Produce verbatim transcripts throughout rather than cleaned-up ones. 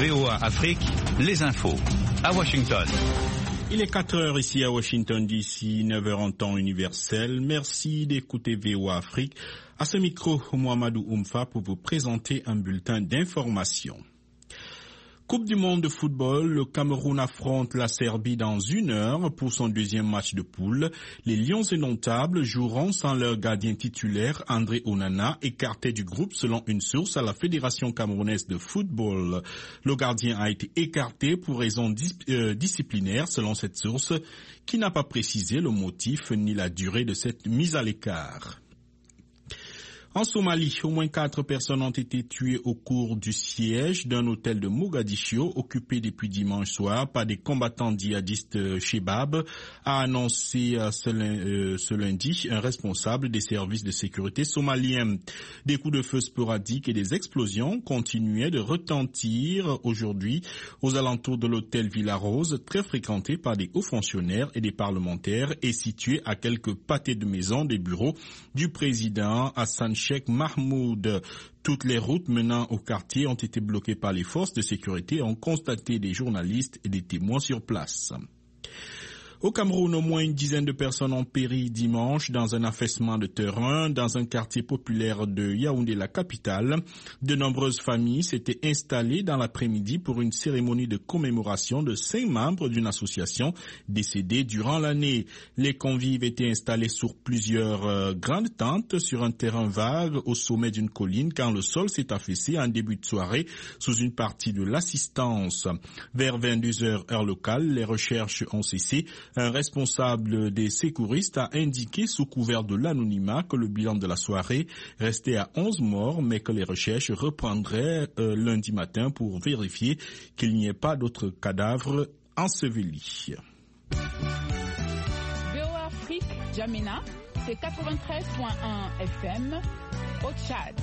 V O A Afrique, les infos. À Washington. Il est quatre heures ici à Washington D C, neuf heures en temps universel. Merci d'écouter V O A Afrique. À ce micro, Mohamedou Oumfa pour vous présenter un bulletin d'information. Coupe du monde de football, le Cameroun affronte la Serbie dans une heure pour son deuxième match de poule. Les Lions indomptables joueront sans leur gardien titulaire André Onana, écarté du groupe selon une source à la Fédération camerounaise de football. Le gardien a été écarté pour raisons dis- euh, disciplinaires selon cette source, qui n'a pas précisé le motif ni la durée de cette mise à l'écart. En Somalie, au moins quatre personnes ont été tuées au cours du siège d'un hôtel de Mogadiscio occupé depuis dimanche soir par des combattants djihadistes Shebab, a annoncé ce lundi un responsable des services de sécurité somaliens. Des coups de feu sporadiques et des explosions continuaient de retentir aujourd'hui aux alentours de l'hôtel Villa Rose, très fréquenté par des hauts fonctionnaires et des parlementaires et situé à quelques pâtés de maison des bureaux du président Hassan Cheikh Mahmoud. Toutes les routes menant au quartier ont été bloquées par les forces de sécurité, ont constaté des journalistes et des témoins sur place. Au Cameroun, au moins une dizaine de personnes ont péri dimanche dans un affaissement de terrain dans un quartier populaire de Yaoundé, la capitale. De nombreuses familles s'étaient installées dans l'après-midi pour une cérémonie de commémoration de cinq membres d'une association décédée durant l'année. Les convives étaient installés sur plusieurs euh, grandes tentes sur un terrain vague au sommet d'une colline quand le sol s'est affaissé en début de soirée sous une partie de l'assistance. Vers vingt-deux heures heure locale, les recherches ont cessé. Un responsable des secouristes a indiqué sous couvert de l'anonymat que le bilan de la soirée restait à onze morts, mais que les recherches reprendraient euh, lundi matin pour vérifier qu'il n'y ait pas d'autres cadavres ensevelis. V O A Afrique, Jamina, c'est quatre-vingt-treize point un F M au Tchad.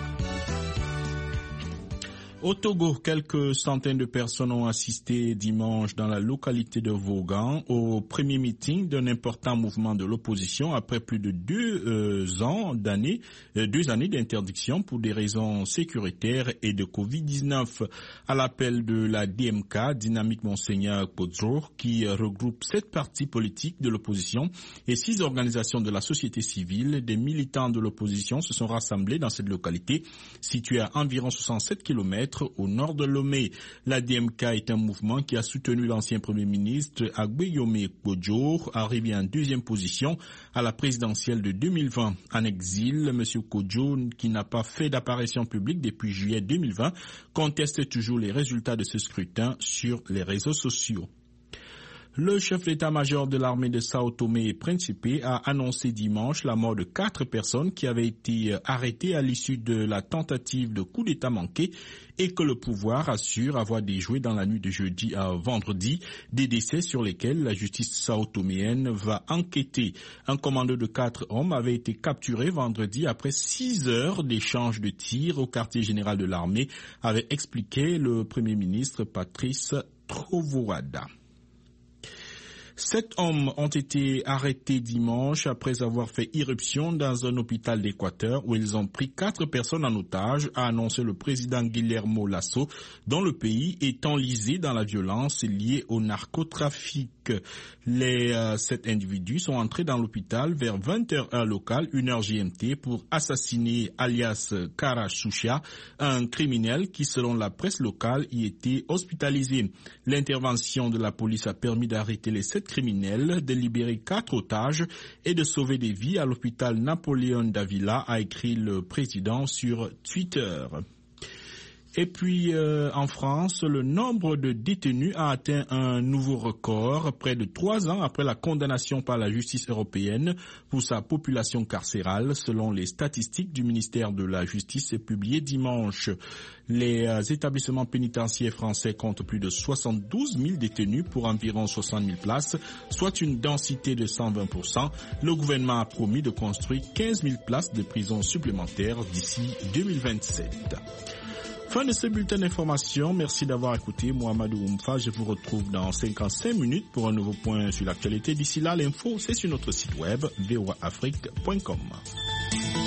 Au Togo, quelques centaines de personnes ont assisté dimanche dans la localité de Vaughan au premier meeting d'un important mouvement de l'opposition après plus de deux euh, ans d'années, euh, deux années d'interdiction pour des raisons sécuritaires et de covid dix-neuf. À l'appel de la D M K, Dynamique Monseigneur Podzo, qui regroupe sept partis politiques de l'opposition et six organisations de la société civile, des militants de l'opposition se sont rassemblés dans cette localité située à environ soixante-sept kilomètres au nord de Lomé. La D M K est un mouvement qui a soutenu l'ancien Premier ministre Agbeyome Kodjo, arrivé en deuxième position à la présidentielle de deux mille vingt. En exil, M. Kodjo, qui n'a pas fait d'apparition publique depuis juillet deux mille vingt, conteste toujours les résultats de ce scrutin sur les réseaux sociaux. Le chef d'état-major de l'armée de Sao Tomé et Principe a annoncé dimanche la mort de quatre personnes qui avaient été arrêtées à l'issue de la tentative de coup d'état manqué et que le pouvoir assure avoir déjoué dans la nuit de jeudi à vendredi, des décès sur lesquels la justice sao-toméenne va enquêter. Un commando de quatre hommes avait été capturé vendredi après six heures d'échange de tirs au quartier général de l'armée, avait expliqué le Premier ministre Patrice Trovoada. Sept hommes ont été arrêtés dimanche après avoir fait irruption dans un hôpital d'Équateur où ils ont pris quatre personnes en otage, a annoncé le président Guillermo Lasso, dont le pays est enlisé dans la violence liée au narcotrafic. Les euh, sept individus sont entrés dans l'hôpital vers vingt heures heure locale, une heure G M T, pour assassiner alias Kara Choucha, un criminel qui, selon la presse locale, y était hospitalisé. L'intervention de la police a permis d'arrêter les sept criminels, de libérer quatre otages et de sauver des vies à l'hôpital Napoléon Davila, a écrit le président sur Twitter. Et puis, euh, en France, le nombre de détenus a atteint un nouveau record, près de trois ans après la condamnation par la justice européenne pour sa population carcérale, selon les statistiques du ministère de la Justice publiées dimanche. Les euh, établissements pénitentiaires français comptent plus de soixante-douze mille détenus pour environ soixante mille places, soit une densité de cent vingt pour cent. Le gouvernement a promis de construire quinze mille places de prison supplémentaires d'ici deux mille vingt-sept. Fin de ce bulletin d'information. Merci d'avoir écouté Mohamedou Oumfa. Je vous retrouve dans cinquante-cinq minutes pour un nouveau point sur l'actualité. D'ici là, l'info, c'est sur notre site web v o a afrique point com.